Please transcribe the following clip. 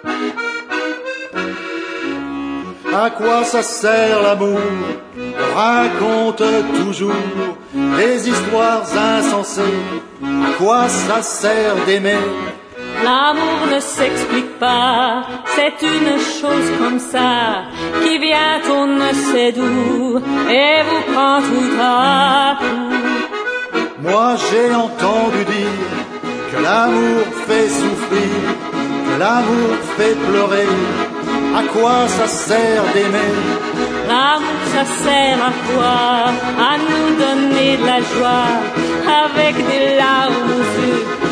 À quoi ça sert l'amour? On raconte toujours des histoires insensées. À quoi ça sert d'aimer? L'amour ne s'explique pas, c'est une chose comme ça, qui vient on ne sait d'où, et vous prend tout à coup. Moi j'ai entendu dire que l'amour fait souffrir, que l'amour fait pleurer. À quoi ça sert d'aimer? L'amour ça sert à quoi? À nous donner de la joie, avec des larmes aux yeux.